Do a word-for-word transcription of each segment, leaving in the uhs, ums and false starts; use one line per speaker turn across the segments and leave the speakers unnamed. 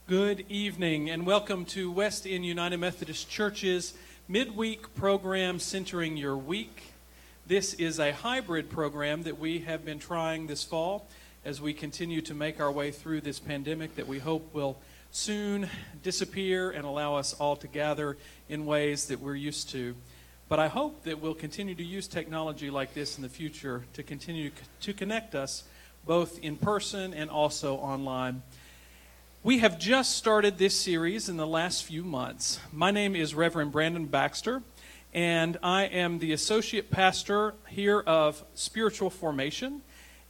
Good evening and welcome to West End United Methodist Church's midweek program centering your week. This is a hybrid program that we have been trying this fall as we continue to make our way through this pandemic that we hope will soon disappear and allow us all to gather in ways that we're used to. But I hope that we'll continue to use technology like this in the future to continue to connect us both in person and also online. We have just started this series in the last few months. My name is Reverend Brandon Baxter, and I am the associate pastor here of Spiritual Formation.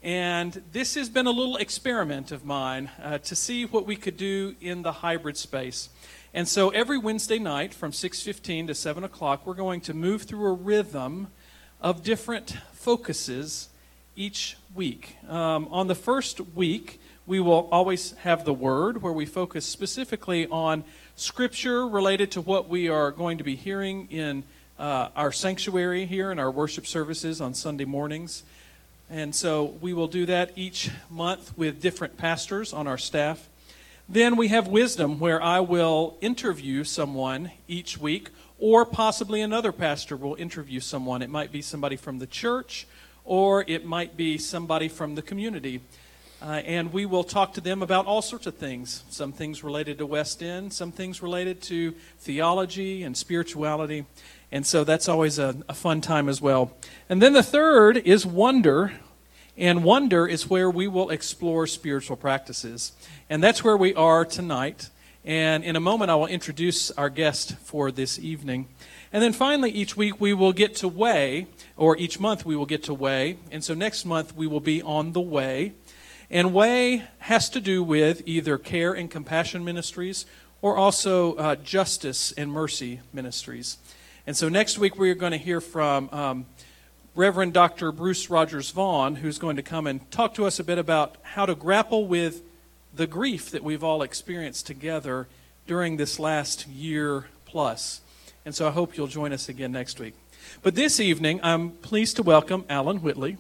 And this has been a little experiment of mine uh, to see what we could do in the hybrid space. And so every Wednesday night from six fifteen to seven o'clock, we're going to move through a rhythm of different focuses each week. Um, on the first week, we will always have the Word, where we focus specifically on Scripture related to what we are going to be hearing in uh, our sanctuary here in our worship services on Sunday mornings. And so we will do that each month with different pastors on our staff. Then we have Wisdom, where I will interview someone each week, or possibly another pastor will interview someone. It might be somebody from the church, or it might be somebody from the community. Uh, and we will talk to them about all sorts of things. Some things related to West End, some things related to theology and spirituality. And so that's always a, a fun time as well. And then the third is Wonder. And Wonder is where we will explore spiritual practices. And that's where we are tonight. And in a moment, I will introduce our guest for this evening. And then finally, each week we will get to Way, or each month we will get to Way. And so next month we will be on the Way. And Way has to do with either care and compassion ministries or also uh, justice and mercy ministries. And so next week we are going to hear from um, Reverend Doctor Bruce Rogers Vaughn, who's going to come and talk to us a bit about how to grapple with the grief that we've all experienced together during this last year plus. And so I hope you'll join us again next week. But this evening, I'm pleased to welcome Alan Whitley.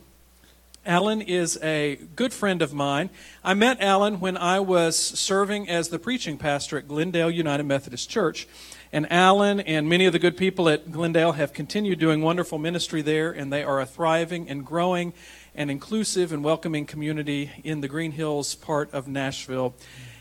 Alan is a good friend of mine. I met Alan when I was serving as the preaching pastor at Glendale United Methodist Church. And Alan and many of the good people at Glendale have continued doing wonderful ministry there, and they are a thriving and growing and inclusive and welcoming community in the Green Hills part of Nashville.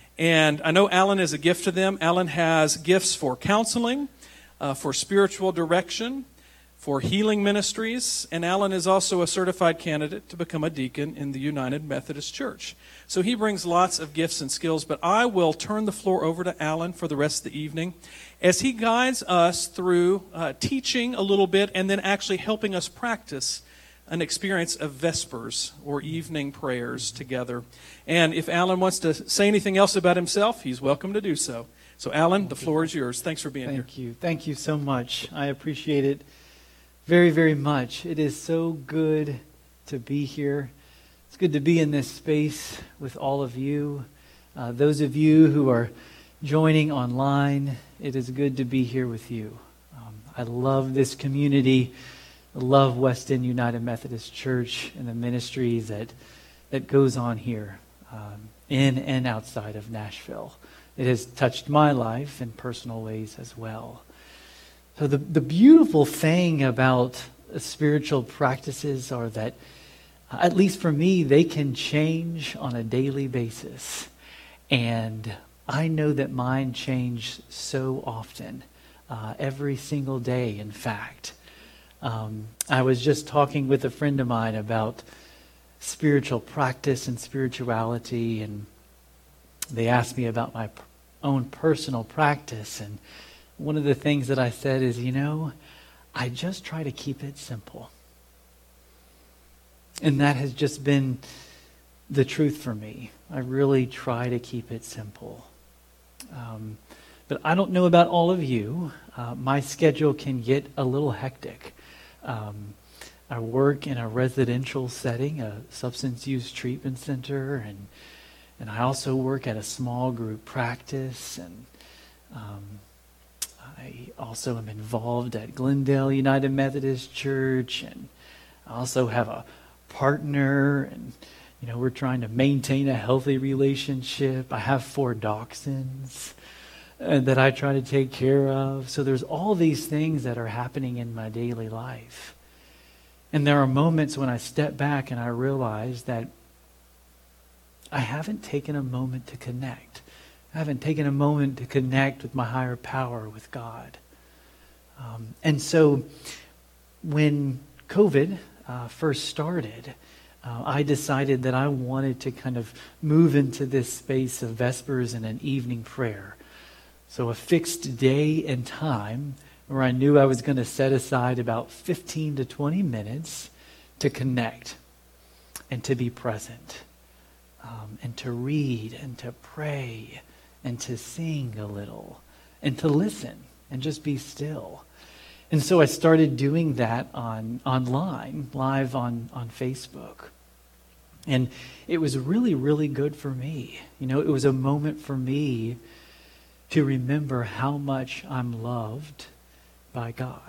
And I know Alan is a gift to them. Alan has gifts for counseling, uh, for spiritual direction, for healing ministries, and Alan is also a certified candidate to become a deacon in the United Methodist Church. So he brings lots of gifts and skills, but I will turn the floor over to Alan for the rest of the evening as he guides us through uh, teaching a little bit and then actually helping us practice an experience of Vespers or evening prayers together. And if Alan wants to say anything else about himself, he's welcome to do so. So Alan, the floor is yours. Thanks for being
Thank
here.
Thank you. Thank you so much. I appreciate it very, very much. It is so good to be here. It's good to be in this space with all of you. Uh, those of you who are joining online, it is good to be here with you. Um, I love this community. I love West End United Methodist Church and the ministry that, that goes on here um, in and outside of Nashville. It has touched my life in personal ways as well. So the, the beautiful thing about spiritual practices are that, uh, at least for me, they can change on a daily basis. And I know that mine change so often, uh, every single day, in fact. Um, I was just talking with a friend of mine about spiritual practice and spirituality, and they asked me about my p- own personal practice, and one of the things that I said is, you know, I just try to keep it simple. And that has just been the truth for me. I really try to keep it simple. Um, but I don't know about all of you. Uh, my schedule can get a little hectic. Um, I work in a residential setting, a substance use treatment center, and and I also work at a small group practice, and um, I also am involved at Glendale United Methodist Church, and I also have a partner, and You know, we're trying to maintain a healthy relationship. I have four dachshunds uh, that I try to take care of. So there's all these things that are happening in my daily life. And there are moments when I step back and I realize that I haven't taken a moment to connect. I haven't taken a moment to connect with my higher power, with God. Um, and so when COVID uh, first started, uh, I decided that I wanted to kind of move into this space of Vespers and an evening prayer. So a fixed day and time where I knew I was going to set aside about fifteen to twenty minutes to connect and to be present, um, and to read and to pray and to sing a little and to listen and just be still. And so I started doing that on online, live on, on Facebook. And it was really, really good for me. You know, it was a moment for me to remember how much I'm loved by God.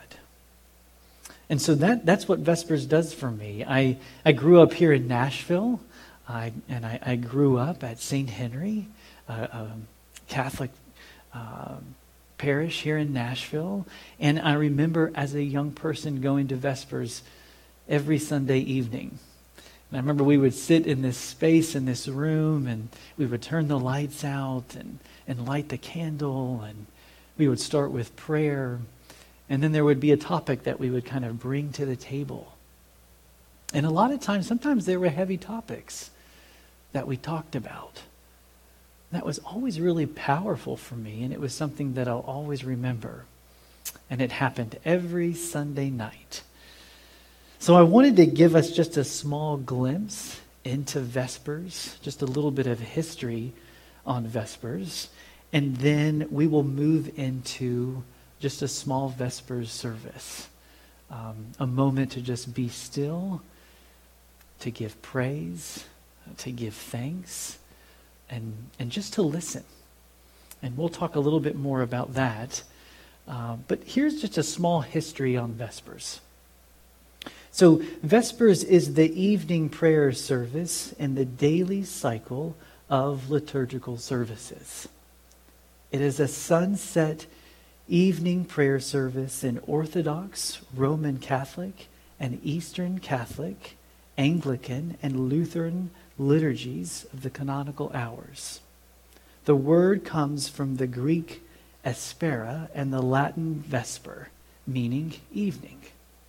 And so that that's what Vespers does for me. I, I grew up here in Nashville, I, and I, I grew up at Saint Henry, uh, um, Catholic uh, parish here in Nashville. And I remember as a young person going to Vespers every Sunday evening. And I remember we would sit in this space, in this room, and we would turn the lights out and, and light the candle, and we would start with prayer. And then there would be a topic that we would kind of bring to the table. And a lot of times, sometimes there were heavy topics that we talked about. That was always really powerful for me, and it was something that I'll always remember. And it happened every Sunday night. So I wanted to give us just a small glimpse into Vespers, just a little bit of history on Vespers, and then we will move into just a small Vespers service, um, a moment to just be still, to give praise, to give thanks, and and just to listen. And we'll talk a little bit more about that. Uh, but here's just a small history on Vespers. So Vespers is the evening prayer service in the daily cycle of liturgical services. It is a sunset evening prayer service in Orthodox, Roman Catholic, and Eastern Catholic, Anglican, and Lutheran liturgies of the canonical hours. The word comes from the Greek espera and the Latin vesper, meaning evening.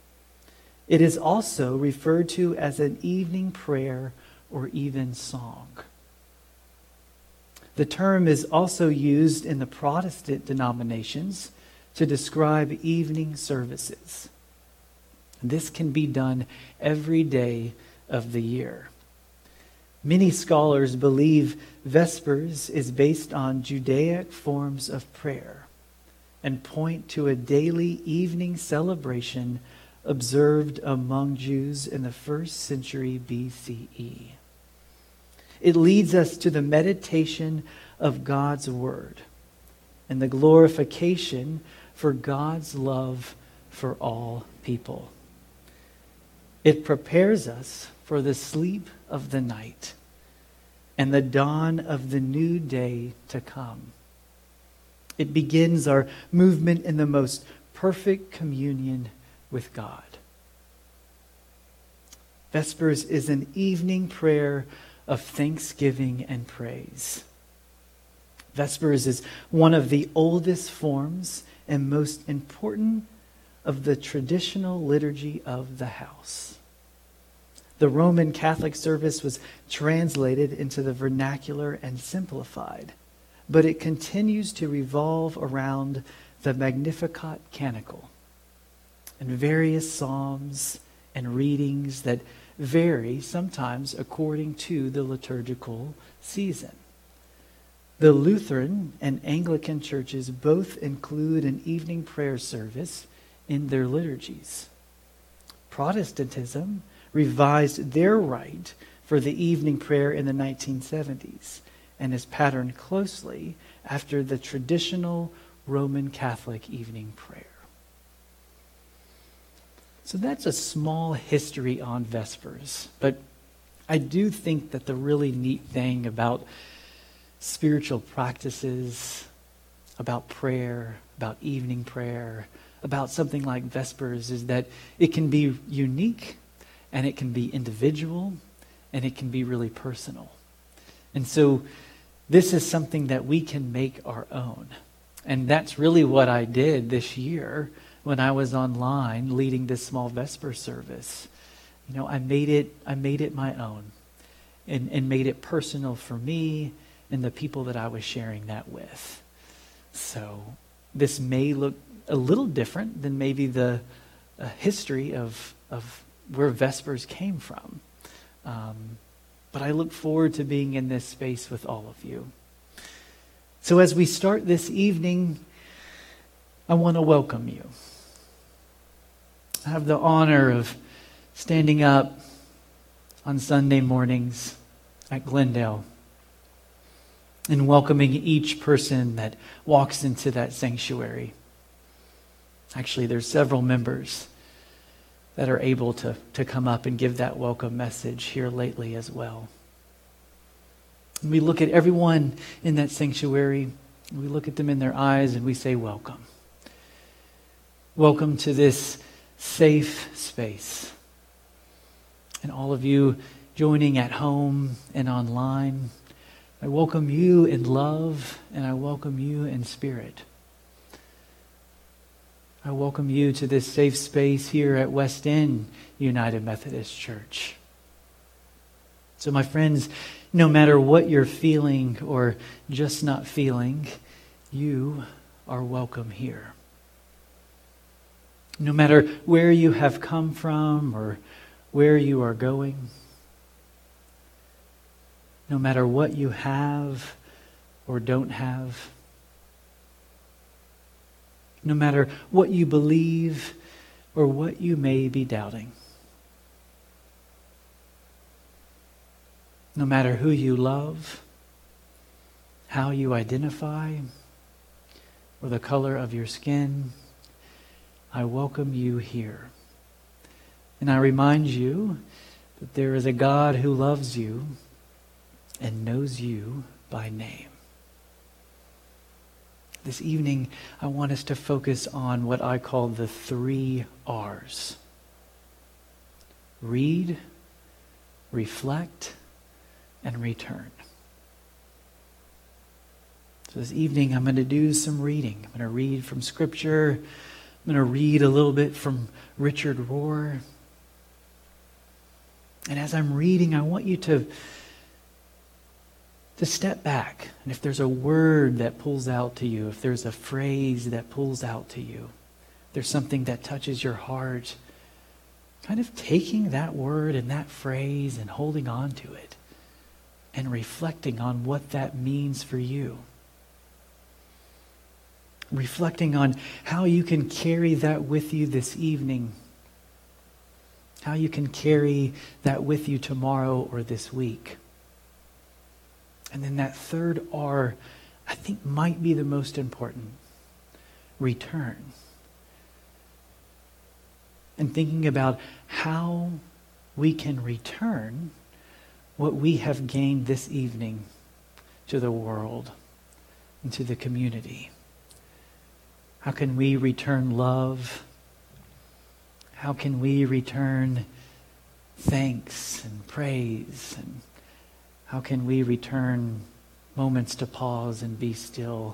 It is also referred to as an evening prayer or even song. The term is also used in the Protestant denominations to describe evening services. This can be done every day of the year. Many scholars believe Vespers is based on Judaic forms of prayer and point to a daily evening celebration observed among Jews in the first century B C E. It leads us to the meditation of God's Word and the glorification for God's love for all people. It prepares us for the sleep of the night and the dawn of the new day to come. It begins our movement in the most perfect communion with God. Vespers is an evening prayer of thanksgiving and praise. Vespers is one of the oldest forms and most important of the traditional liturgy of the house. The Roman Catholic service was translated into the vernacular and simplified, but it continues to revolve around the Magnificat canticle and various psalms and readings that vary sometimes according to the liturgical season. The Lutheran and Anglican churches both include an evening prayer service in their liturgies. Protestantism revised their rite for the evening prayer in the nineteen seventies and is patterned closely after the traditional Roman Catholic evening prayer. So that's a small history on Vespers, but I do think that the really neat thing about spiritual practices, about prayer, about evening prayer, about something like Vespers is that it can be unique and it can be individual and it can be really personal. And so this is something that we can make our own. And that's really what I did this year when I was online leading this small Vesper service. You know, I made it I made it my own and, and made it personal for me and the people that I was sharing that with. So this may look a little different than maybe the uh, history of, of where Vespers came from. Um, but I look forward to being in this space with all of you. So as we start this evening, I want to welcome you. I have the honor of standing up on Sunday mornings at Glendale and welcoming each person that walks into that sanctuary. Actually, there's several members that are able to, to come up and give that welcome message here lately as well. And we look at everyone in that sanctuary, and we look at them in their eyes, and we say, welcome. Welcome to this safe space. And all of you joining at home and online, I welcome you in love, and I welcome you in spirit. I welcome you to this safe space here at West End United Methodist Church. So my friends, no matter what you're feeling or just not feeling, you are welcome here. No matter where you have come from or where you are going, no matter what you have or don't have, no matter what you believe or what you may be doubting, no matter who you love, how you identify, or the color of your skin, I welcome you here. And I remind you that there is a God who loves you and knows you by name. This evening, I want us to focus on what I call the three R's. Read, reflect, and return. So this evening, I'm going to do some reading. I'm going to read from Scripture. I'm going to read a little bit from Richard Rohr. And as I'm reading, I want you to to step back. And if there's a word that pulls out to you, if there's a phrase that pulls out to you, if there's something that touches your heart, kind of taking that word and that phrase and holding on to it and reflecting on what that means for you. Reflecting on how you can carry that with you this evening, how you can carry that with you tomorrow or this week. And then that third R, I think, might be the most important. Return. And thinking about how we can return what we have gained this evening to the world and to the community. How can we return love? How can we return thanks and praise? And how can we return moments to pause and be still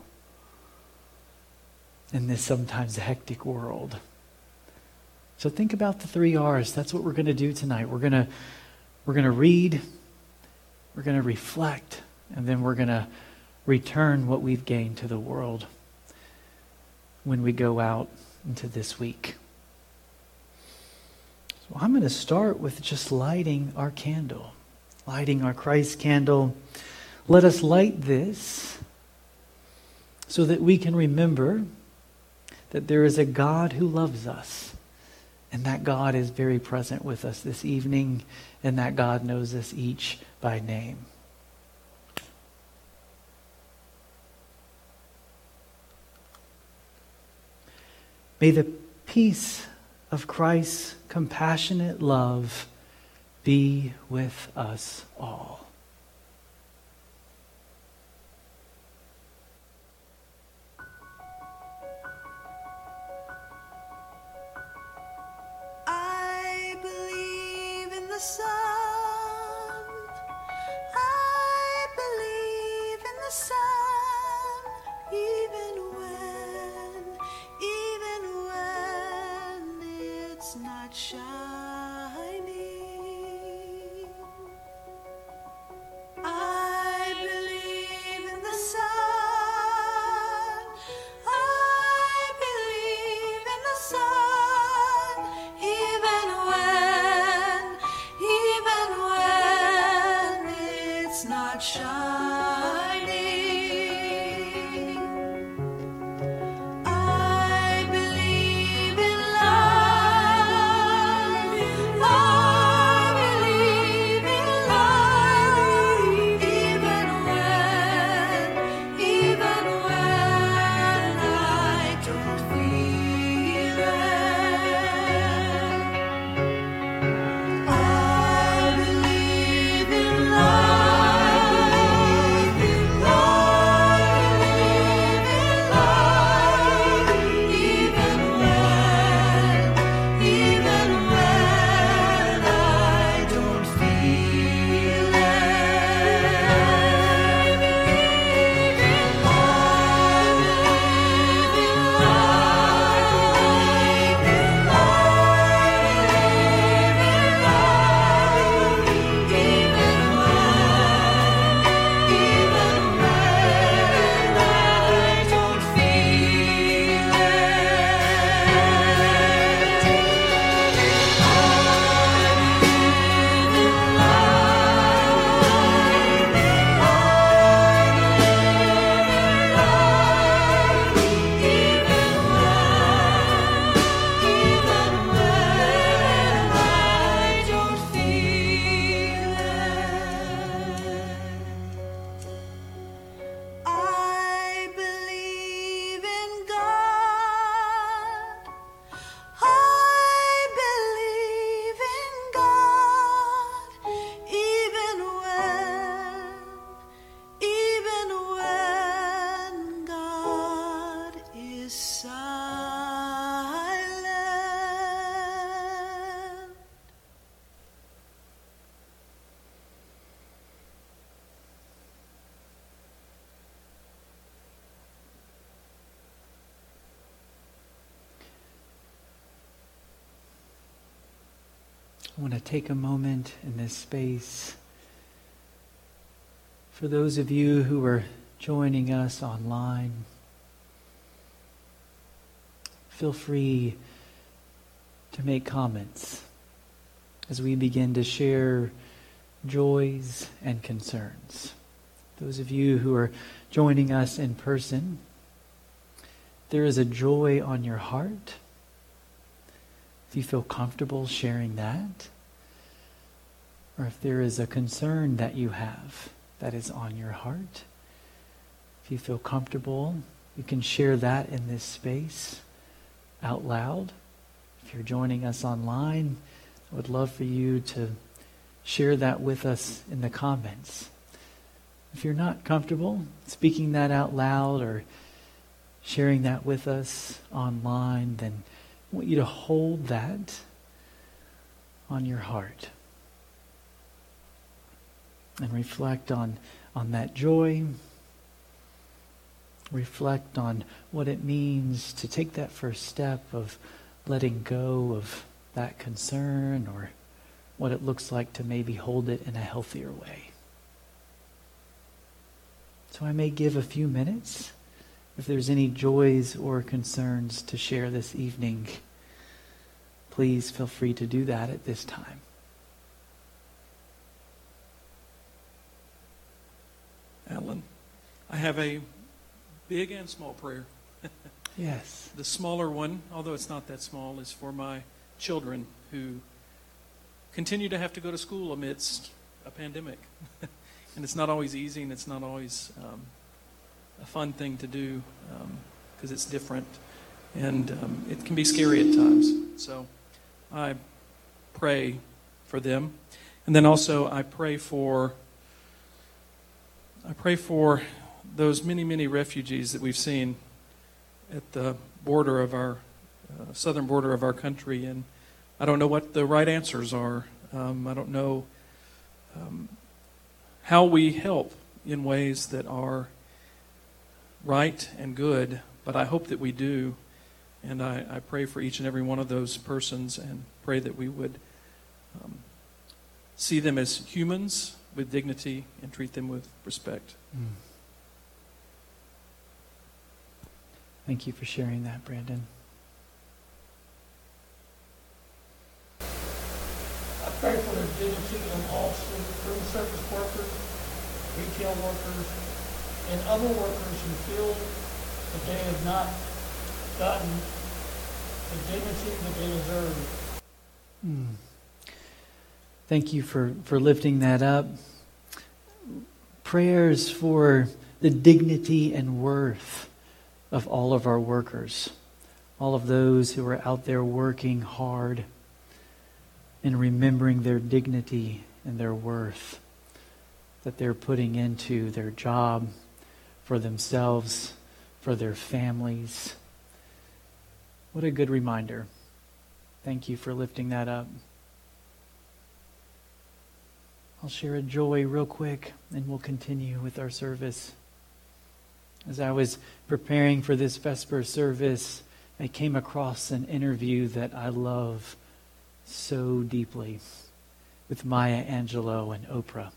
in this sometimes hectic world? So think about the three R's. That's what we're going to do tonight. We're going to we're going to read, we're going to reflect, and then we're going to return what we've gained to the world when we go out into this week. So I'm going to start with just lighting our candle. Lighting our Christ candle. Let us light this so that we can remember that there is a God who loves us. And that God is very present with us this evening. And that God knows us each by name. May the peace of Christ's compassionate love be with us all.
I believe in the sun. I believe in the sun. Even when, even when it's not shining. I believe in the sun. I believe in the sun. Even when, even when it's not shining. I believe in love. I believe in love. Even when, even when I don't feel it. I believe in love. I believe in love. Even when, even when I don't feel it. I believe in love. I believe in God. I believe in God. Even when, even when God is silent.
I want to take a moment in this space for those of you who are joining us online. Feel free to make comments as we begin to share joys and concerns. Those of you who are joining us in person, there is a joy on your heart. If you feel comfortable sharing that, or if there is a concern that you have that is on your heart, if you feel comfortable, you can share that in this space out loud. If you're joining us online, I would love for you to share that with us in the comments. If you're not comfortable speaking that out loud or sharing that with us online, then I want you to hold that on your heart and reflect on, on that joy. Reflect on what it means to take that first step of letting go of that concern, or what it looks like to maybe hold it in a healthier way. So I may give a few minutes. If there's any joys or concerns to share this evening, please feel free to do that at this time.
Alan, I have a big and small prayer.
Yes.
The smaller one, although it's not that small, is for my children who continue to have to go to school amidst a pandemic. And it's not always easy, and it's not always um, a fun thing to do because um, it's different. And um, it can be scary at times. So I pray for them. And then also I pray for I pray for those many, many refugees that we've seen at the border of our uh, southern border of our country, and I don't know what the right answers are. Um, I don't know um, how we help in ways that are right and good, but I hope that we do. And I, I pray for each and every one of those persons and pray that we would um, see them as humans with dignity and treat them with respect.
Mm. Thank you for sharing that, Brandon.
I pray for the dignity of all food service workers, retail workers, and other workers who feel that they have not gotten the dignity that they deserve.
Mm. Thank you for, for lifting that up. Prayers for the dignity and worth of all of our workers, all of those who are out there working hard and remembering their dignity and their worth that they're putting into their job for themselves, for their families. What a good reminder. Thank you for lifting that up. I'll share a joy real quick and we'll continue with our service. As I was preparing for this Vesper service, I came across an interview that I love so deeply with Maya Angelou and Oprah.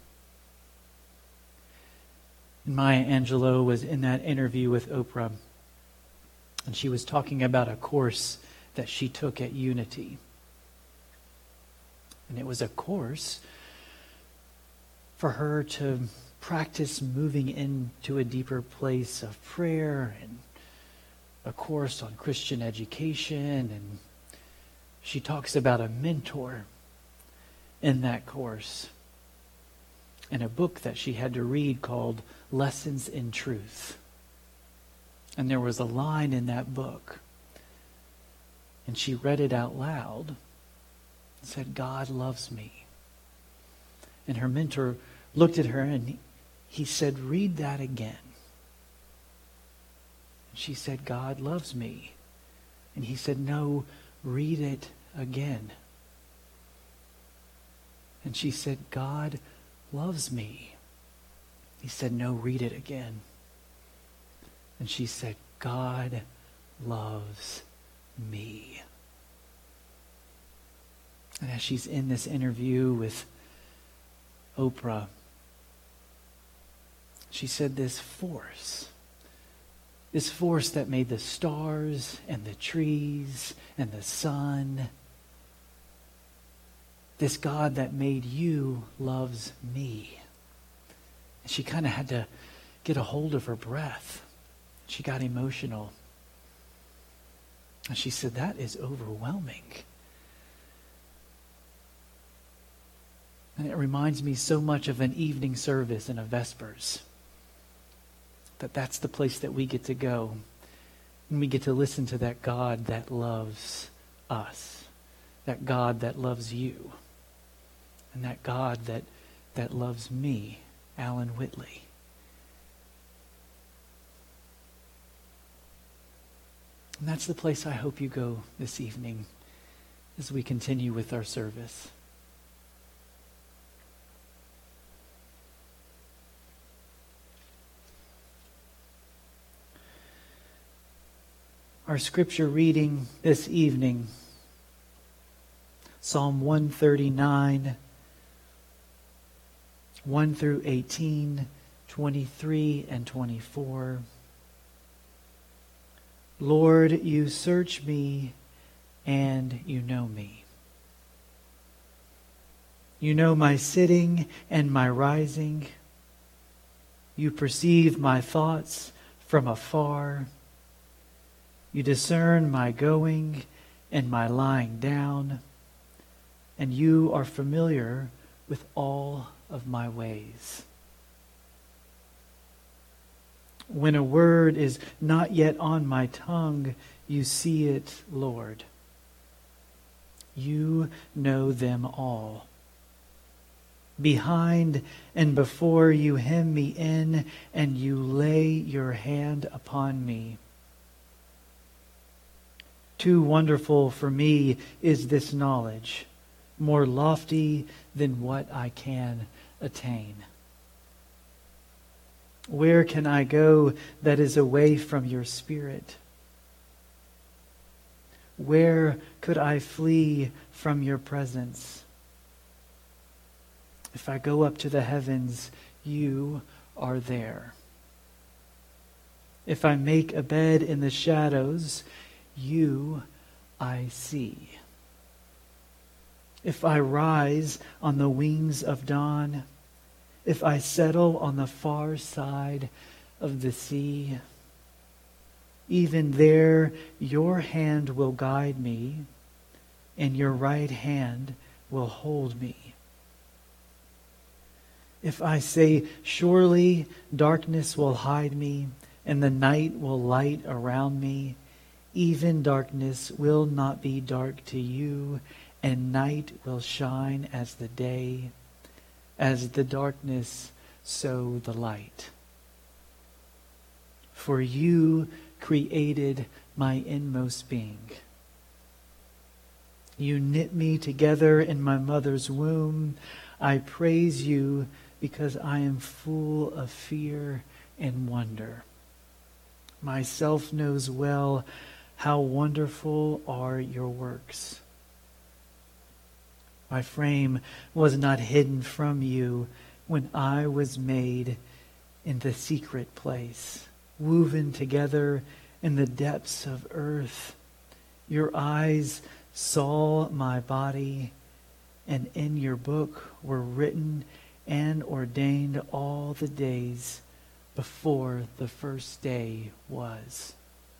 And Maya Angelou was in that interview with Oprah, and she was talking about a course that she took at Unity. And it was a course for her to practice moving into a deeper place of prayer, and a course on Christian education. And she talks about a mentor in that course and a book that she had to read called Lessons in Truth. And there was a line in that book, and she read it out loud and said, "God loves me." And her mentor looked at her and he, he said, "Read that again." And she said, "God loves me." And he said, "No, read it again." And she said, "God loves me." He said, "No, read it again." And she said, "God loves me." And as she's in this interview with Oprah, she said this force, this force that made the stars and the trees and the sun, this God that made you loves me. And she kind of had to get a hold of her breath. She got emotional. And she said, "That is overwhelming." And it reminds me so much of an evening service in a Vespers. That that's the place that we get to go. And we get to listen to that God that loves us. That God that loves you. And that God that, that loves me, Alan Whitley. And that's the place I hope you go this evening as we continue with our service. Our scripture reading this evening, Psalm one thirty-nine, one through eighteen, twenty-three and twenty-four. Lord, you search me and you know me. You know my sitting and my rising. You perceive my thoughts from afar. You discern my going and my lying down, and you are familiar with all of my ways. When a word is not yet on my tongue, you see it, Lord. You know them all. Behind and before you hem me in, and you lay your hand upon me. Too wonderful for me is this knowledge, more lofty than what I can attain. Where can I go that is away from your Spirit? Where could I flee from your presence? If I go up to the heavens, you are there. If I make a bed in the shadows, you I see. If I rise on the wings of dawn, if I settle on the far side of the sea, even there your hand will guide me, and your right hand will hold me. If I say, surely darkness will hide me, and the night will light around me, even darkness will not be dark to you, and night will shine as the day. As the darkness, so the light. For you created my inmost being. You knit me together in my mother's womb. I praise you because I am full of fear and wonder. Myself knows well how wonderful are your works. My frame was not hidden from you when I was made in the secret place, woven together in the depths of earth. Your eyes saw my body, and in your book were written and ordained all the days before the first day was.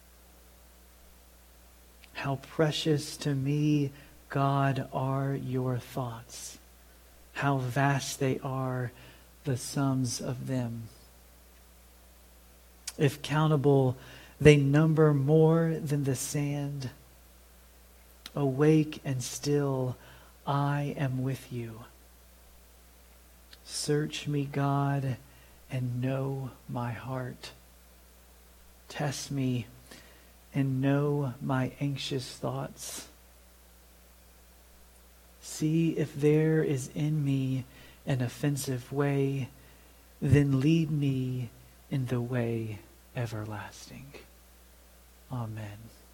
How precious to me, God, are your thoughts. How vast they are, the sums of them. If countable, they number more than the sand. Awake and still, I am with you. Search me, God, and know my heart. Test me and know my anxious thoughts. See if there is in me an offensive way, then lead me in the way everlasting. Amen.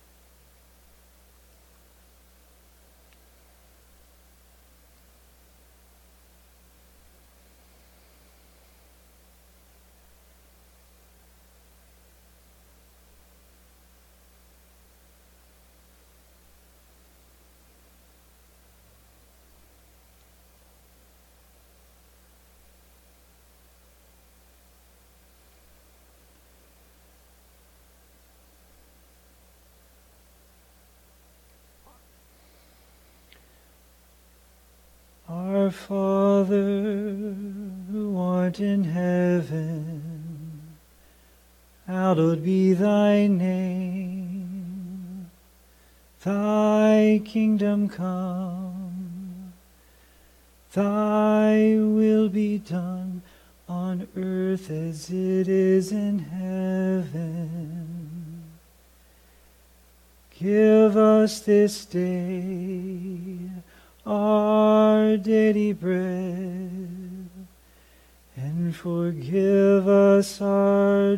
Our Father, who art in heaven, hallowed be thy name. Thy kingdom come, thy will be done on earth as it is in heaven. Give us this day our daily bread, and forgive us our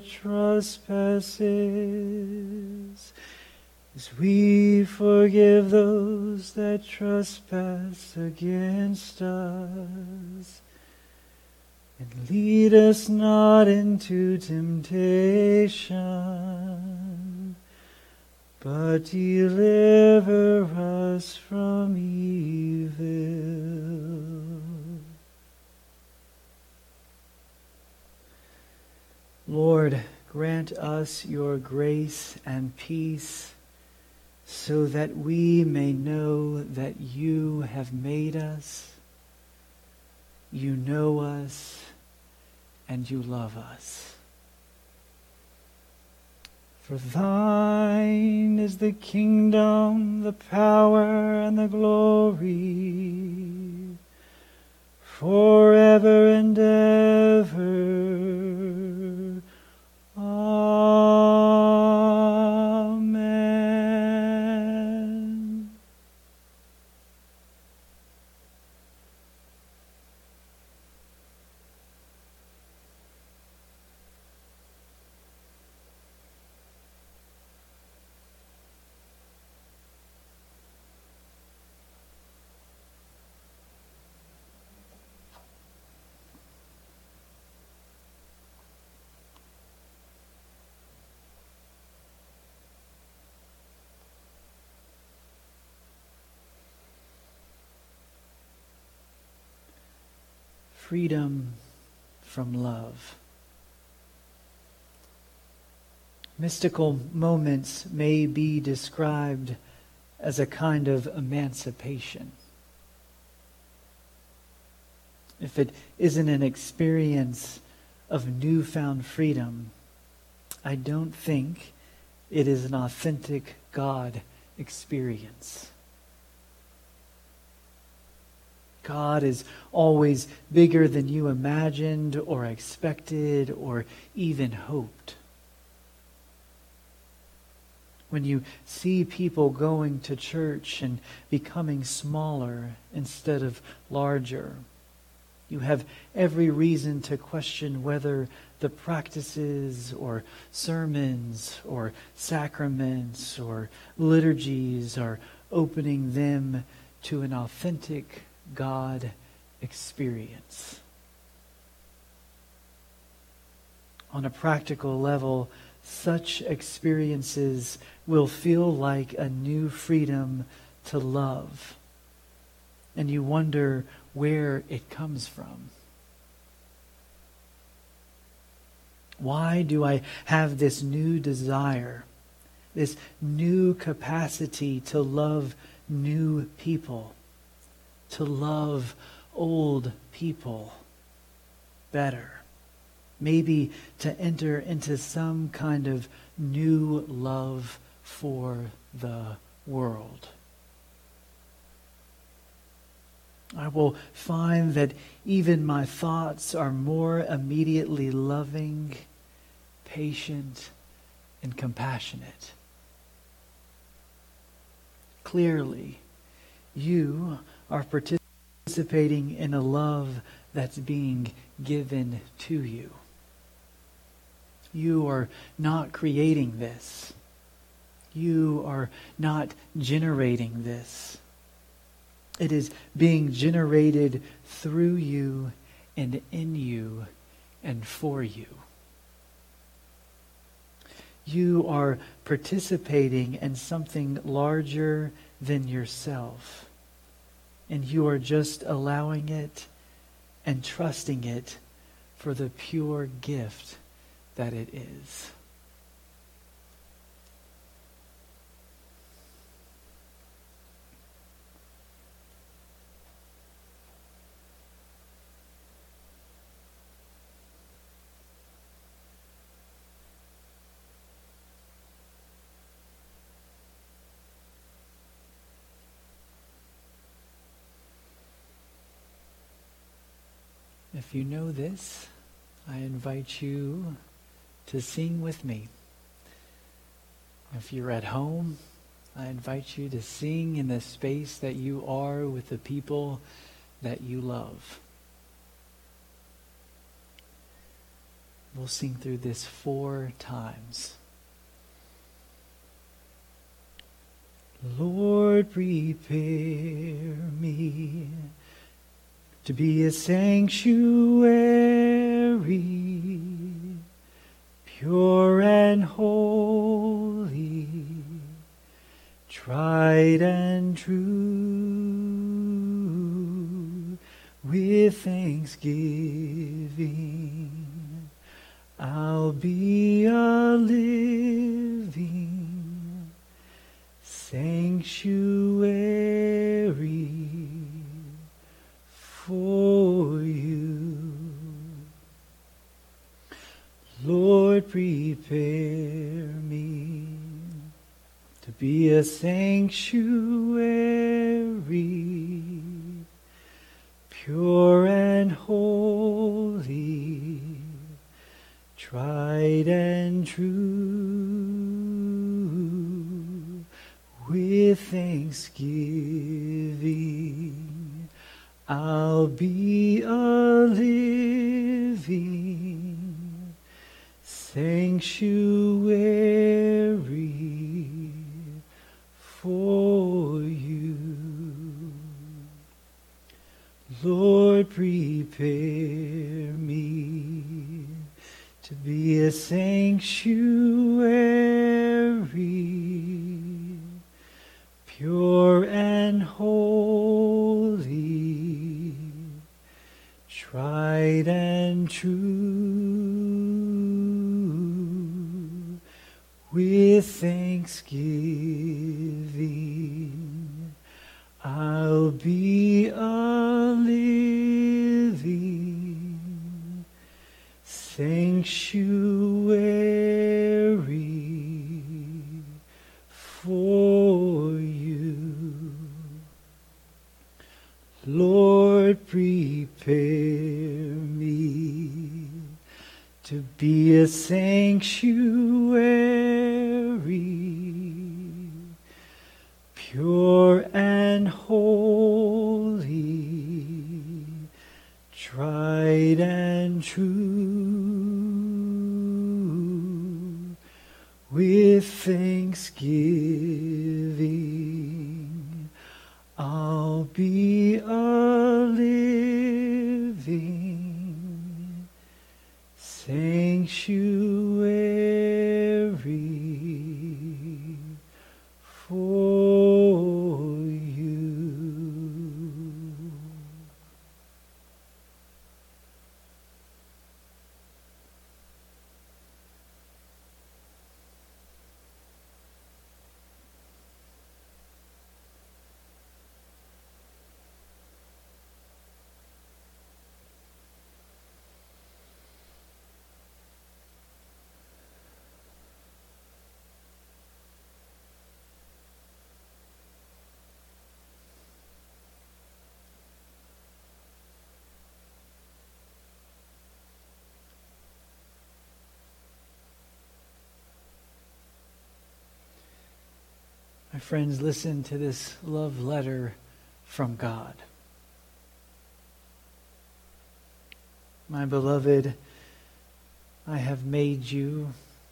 trespasses, as we forgive those that trespass against us. And lead us not into temptation, but deliver us from evil. Lord, grant us your grace and peace, so that we may know that you have made us, you know us, and you love us. For thine is the kingdom, the power, and the glory, forever and ever. Amen. Freedom from love. Mystical moments may be described as a kind of emancipation. If it isn't an experience of newfound freedom, I don't think it is an authentic God experience. God is always bigger than you imagined or expected or even hoped. When you see people going to church and becoming smaller instead of larger, you have every reason to question whether the practices or sermons or sacraments or liturgies are opening them to an authentic God experience. On a practical level, such experiences will feel like a new freedom to love, and you wonder where it comes from. Why do I have this new desire, this new capacity to love new people, to love old people better? Maybe to enter into some kind of new love for the world. I will find that even my thoughts are more immediately loving, patient, and compassionate. Clearly, you are participating in a love that's being given to you. You are not creating this. You are not generating this. It is being generated through you and in you and for you. You are participating in something larger than yourself. And you are just allowing it and trusting it for the pure gift that it is. If you know this, I invite you to sing with me. If you're at home, I invite you to sing in the space that you are with the people that you love. We'll sing through this four times. Lord, prepare me to be a sanctuary, pure and holy, tried and true. With thanksgiving, I'll be a living sanctuary for you. Lord, prepare me to be a sanctuary, pure and holy, tried and true, with thanksgiving I'll be a living sanctuary for you. Lord, prepare me to be a sanctuary, pure and holy, tried and true, with thanksgiving I'll be a living sanctuary for you. Lord, prepare me to be a sanctuary, pure and holy, tried and true, with thanksgiving I'll be a living sanctuary for you. My friends, listen to this love letter from God. My beloved, I have made you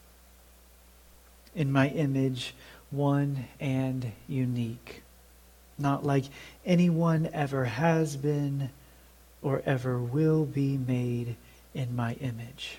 in my image, one and unique, not like anyone ever has been or ever will be made in my image.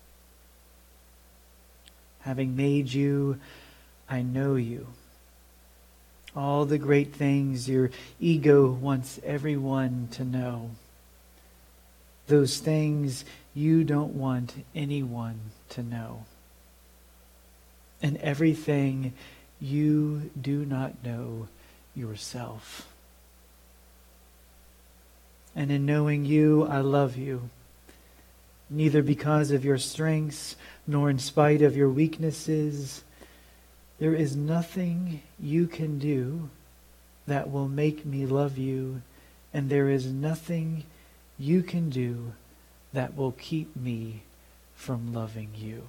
Having made you, I know you. All the great things your ego wants everyone to know. Those things you don't want anyone to know. And everything you do not know yourself. And in knowing you, I love you, neither because of your strengths nor in spite of your weaknesses. There is nothing you can do that will make me love you, and there is nothing you can do that will keep me from loving you.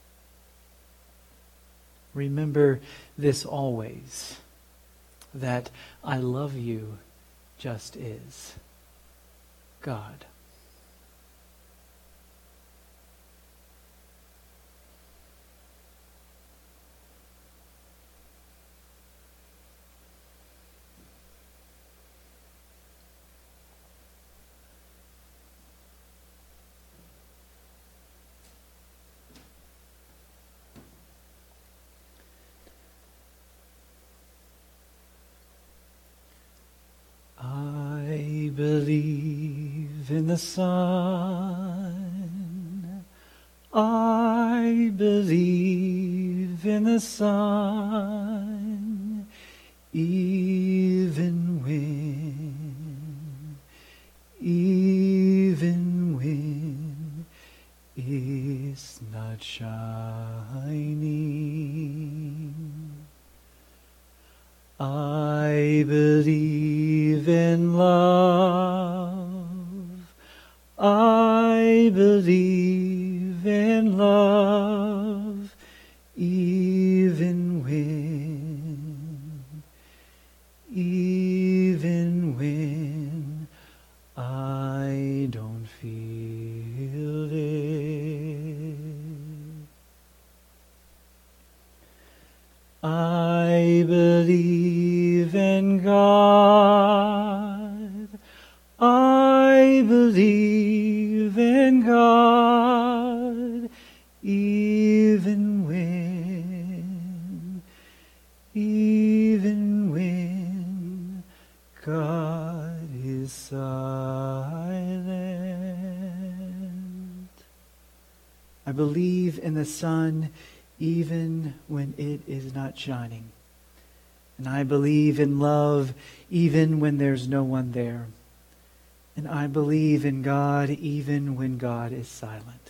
Remember this always, that I love you just is God. I believe in the sun. I believe in the sun. Even when, even when it's not shining. I believe in love. even when, even when I don't feel it. I believe in God. I believe in God, even when, even when God is silent. I believe in the sun even when it is not shining. And I believe in love even when there's no one there. And I believe in God even when God is silent.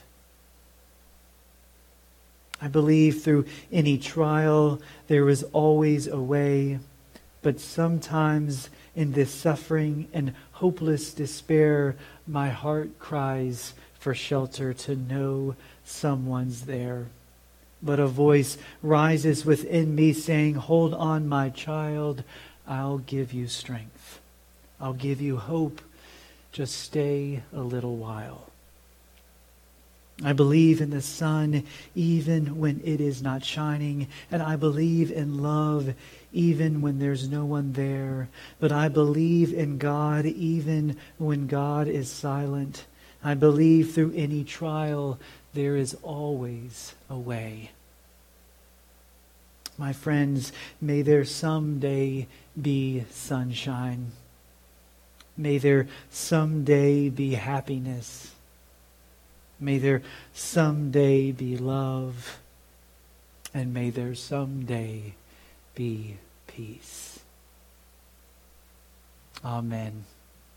I believe through any trial there is always a way, but sometimes in this suffering and hopeless despair, my heart cries for shelter to know someone's there. But a voice rises within me saying, "Hold on, my child, I'll give you strength. I'll give you hope. Just stay a little while." I believe in the sun even when it is not shining, and I believe in love even when there's no one there. But I believe in God even when God is silent. I believe through any trial there is always a way. My friends, may there someday be sunshine. May there someday be happiness. May there someday be love. And may there someday be peace. Amen.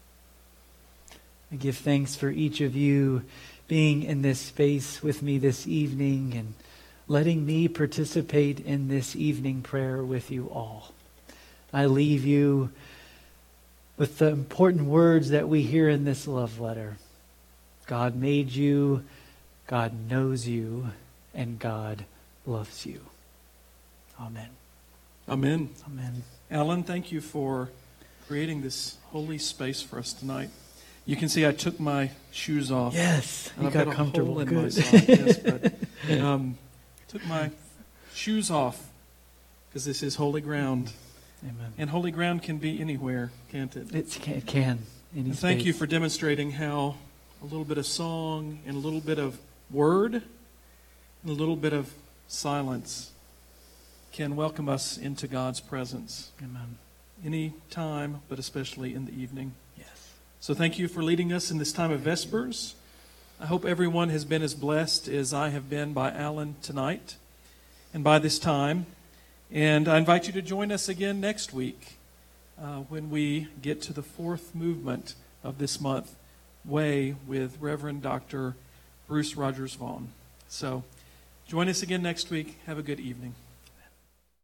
I give thanks for each of you being in this space with me this evening and letting me participate in this evening prayer with you all. I leave you with the important words that we hear in this love letter. God made you, God knows you, and God loves you. Amen.
Amen.
Amen.
Alan, thank you for creating this holy space for us tonight. You can see I took my shoes off.
Yes,
and
you
I've
got
got a
comfortable.
hole in
Good.
my sock, yes, but um, took my shoes off because this is holy ground.
Amen.
And holy ground can be anywhere, can't it?
It's, it can. Any
And thank you
space.
for demonstrating how a little bit of song and a little bit of word and a little bit of silence can welcome us into God's presence.
Amen.
Any time, but especially in the evening.
Yes.
So thank you for leading us in this time of Vespers. I hope everyone has been as blessed as I have been by Alan tonight and by this time. And I invite you to join us again next week uh, when we get to the fourth movement of this month, Way, with Reverend Doctor Bruce Rogers Vaughn. So join us again next week. Have a good evening.